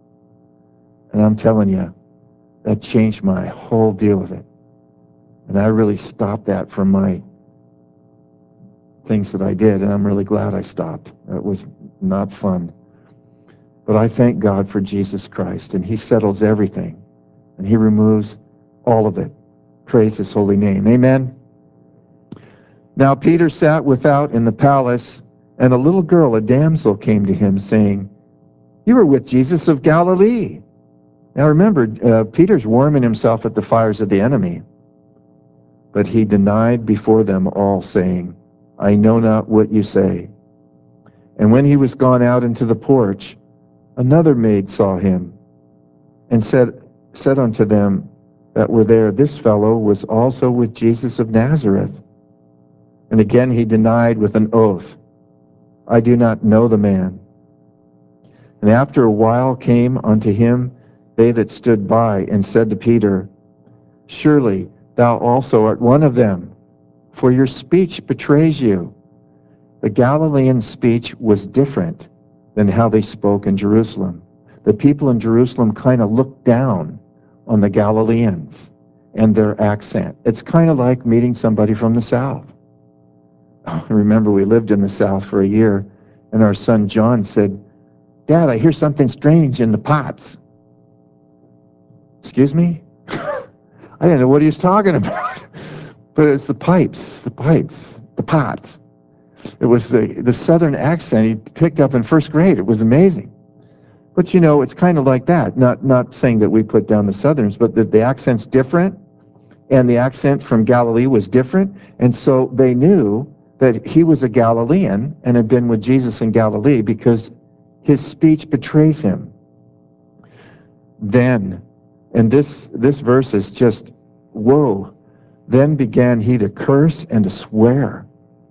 And I'm telling you, that changed my whole deal with it. And I really stopped that from my things that I did, and I'm really glad I stopped. It was not fun. But I thank God for Jesus Christ, and he settles everything, and he removes all of it. Praise his holy name. Amen. Now Peter sat without in the palace, and a little girl, a damsel, came to him, saying, "You were with Jesus of Galilee." Now remember, uh, Peter's warming himself at the fires of the enemy. But he denied before them all, saying, "I know not what you say." And when he was gone out into the porch, another maid saw him, and said, said unto them that were there, "This fellow was also with Jesus of Nazareth." And again he denied with an oath, "I do not know the man." And after a while came unto him they that stood by, and said to Peter, "Surely thou also art one of them, for your speech betrays you." The Galilean speech was different than how they spoke in Jerusalem. The people in Jerusalem kind of looked down on the Galileans and their accent. It's kind of like meeting somebody from the South. I remember we lived in the South for a year, and our son John said, "Dad, I hear something strange in the pots." Excuse me? I didn't know what he was talking about. But it's the pipes, the pipes, the pots. It was the, the Southern accent he picked up in first grade. It was amazing. But you know, it's kind of like that. Not not saying that we put down the Southerns, but that the accent's different, and the accent from Galilee was different. And so they knew that he was a Galilean and had been with Jesus in Galilee because his speech betrays him. Then, and this this verse is just, whoa. Then began he to curse and to swear,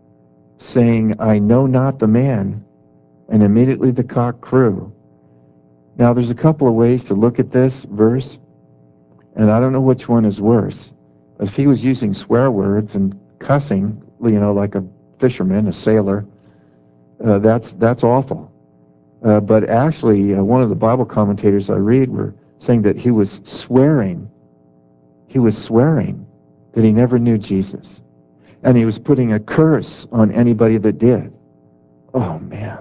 saying, "I know not the man." And immediately the cock crew. Now there's a couple of ways to look at this verse, and I don't know which one is worse. If he was using swear words and cussing, you know, like a fisherman, a sailor, uh, that's that's awful. Uh, but actually, uh, one of the Bible commentators I read were saying that he was swearing. He was swearing that he never knew Jesus. And he was putting a curse on anybody that did. Oh, man.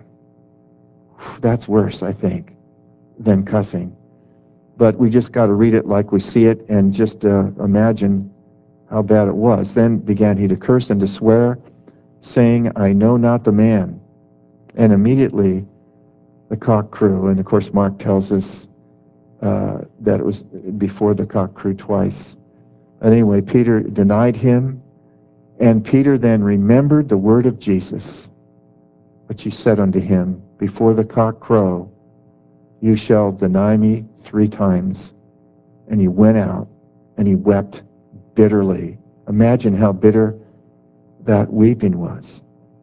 That's worse, I think, than cussing. But we just got to read it like we see it and just uh, imagine how bad it was. Then began he to curse and to swear, saying, "I know not the man." And immediately the cock crew. And of course, Mark tells us uh, that it was before the cock crew twice. Anyway, Peter denied him. And Peter then remembered the word of Jesus, which he said unto him, "Before the cock crow, you shall deny me three times." And he went out and he wept bitterly. Imagine how bitter that weeping was.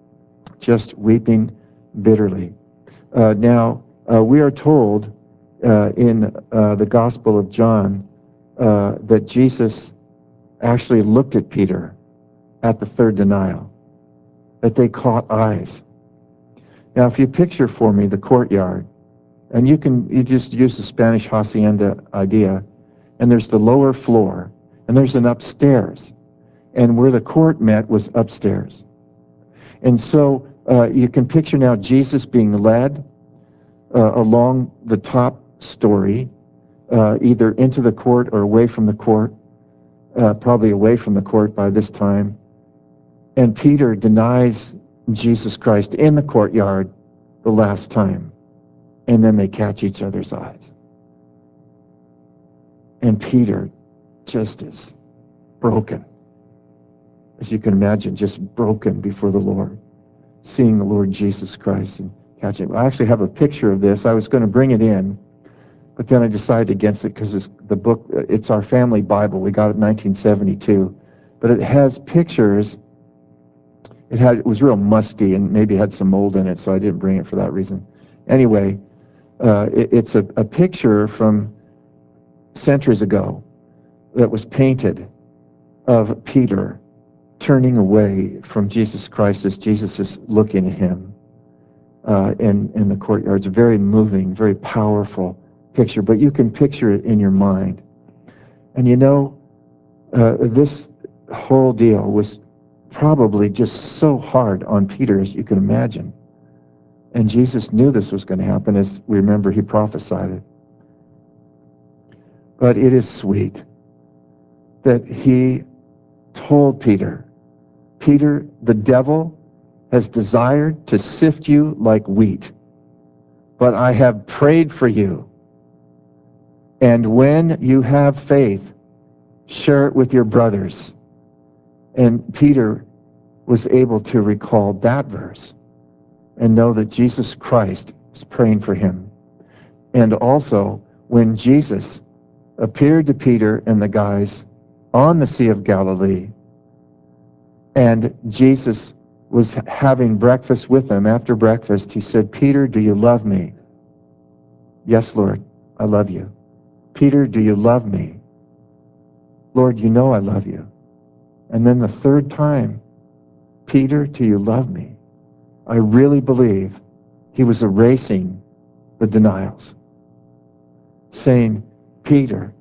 Just weeping bitterly. Uh, now, uh, we are told uh, in uh, the Gospel of John uh, that Jesus actually looked at Peter at the third denial, that they caught eyes. Now, if you picture for me the courtyard, and you can you just use the Spanish hacienda idea, and there's the lower floor, and there's an upstairs, and where the court met was upstairs. And so uh, you can picture now Jesus being led uh, along the top story, uh, either into the court or away from the court, uh, probably away from the court by this time. And Peter denies Jesus Christ in the courtyard the last time. And then they catch each other's eyes. And Peter just is broken. As you can imagine, just broken before the Lord, seeing the Lord Jesus Christ and catching him. I actually have a picture of this. I was going to bring it in, but then I decided against it because it's the book, it's our family Bible. We got it in nineteen seventy-two. But it has pictures. It had it was real musty and maybe had some mold in it, so I didn't bring it for that reason. Anyway, uh, it, it's a, a picture from centuries ago that was painted of Peter turning away from Jesus Christ as Jesus is looking at him uh, in, in the courtyard. It's a very moving, very powerful picture, but you can picture it in your mind. And you know, uh, this whole deal was probably just so hard on Peter as you can imagine. And Jesus knew this was going to happen, as we remember he prophesied it. But it is sweet that he told Peter, Peter, the devil has desired to sift you like wheat, but I have prayed for you. And when you have faith, share it with your brothers. And Peter was able to recall that verse and know that Jesus Christ was praying for him. And also, when Jesus appeared to Peter and the guys on the Sea of Galilee, and Jesus was having breakfast with them, after breakfast, he said, Peter, do you love me? Yes, Lord, I love you. Peter, do you love me? Lord, you know I love you. And then the third time, Peter, do you love me? I really believe he was erasing the denials, saying, Peter,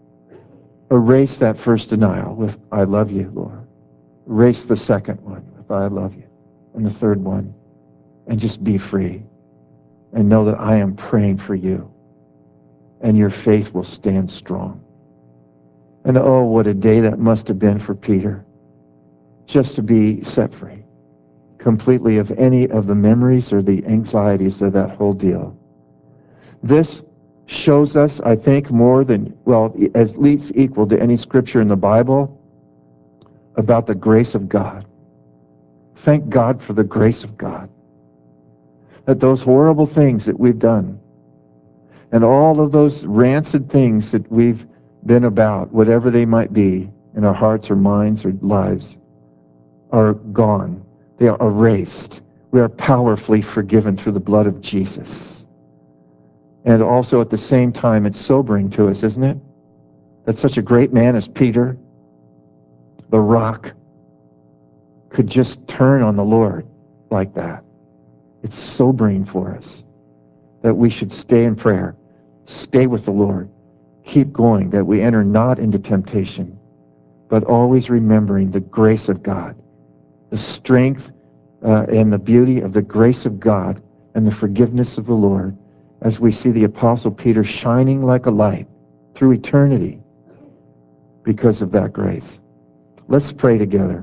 erase that first denial with, I love you, Lord. Erase the second one with, I love you. And the third one, and just be free. And know that I am praying for you. And your faith will stand strong. And oh, what a day that must have been for Peter. Just to be set free completely of any of the memories or the anxieties of that whole deal. This shows us, I think, more than, well, at least equal to any scripture in the Bible about the grace of God. Thank God for the grace of God. That those horrible things that we've done and all of those rancid things that we've been about, whatever they might be in our hearts or minds or lives, are gone. They are erased. We are powerfully forgiven through the blood of Jesus. And also at the same time, it's sobering to us, isn't it? That such a great man as Peter, the rock, could just turn on the Lord like that. It's sobering for us that we should stay in prayer, stay with the Lord, keep going, that we enter not into temptation, but always remembering the grace of God, the strength uh, and the beauty of the grace of God and the forgiveness of the Lord, as we see the Apostle Peter shining like a light through eternity because of that grace. Let's pray together.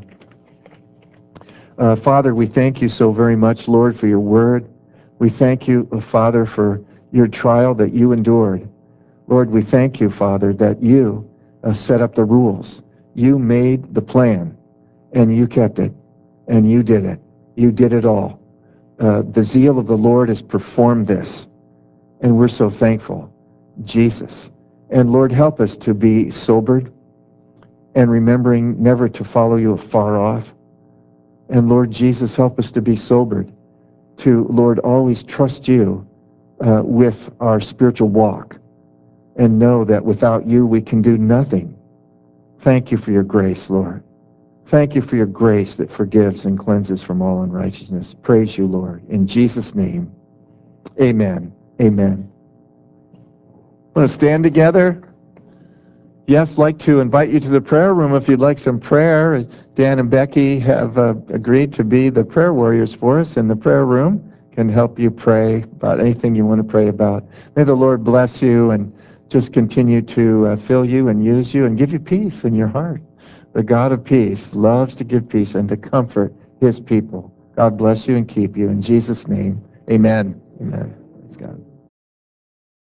Uh, Father, we thank you so very much, Lord, for your word. We thank you, uh, Father, for your trial that you endured. Lord, we thank you, Father, that you uh, set up the rules. You made the plan, and you kept it, and you did it. You did it all. Uh, the zeal of the Lord has performed this, and we're so thankful. Jesus. And Lord, help us to be sobered and remembering never to follow you afar off. And Lord Jesus, help us to be sobered, to, Lord, always trust you uh, with our spiritual walk and know that without you we can do nothing. Thank you for your grace, Lord. Thank you for your grace that forgives and cleanses from all unrighteousness. Praise you, Lord. In Jesus' name, amen. Amen. Want to stand together? Yes, I'd like to invite you to the prayer room if you'd like some prayer. Dan and Becky have uh, agreed to be the prayer warriors for us in the prayer room, can help you pray about anything you want to pray about. May the Lord bless you and just continue to uh, fill you and use you and give you peace in your heart. The God of peace loves to give peace and to comfort his people. God bless you and keep you. In Jesus' name, amen. Amen. Praise God.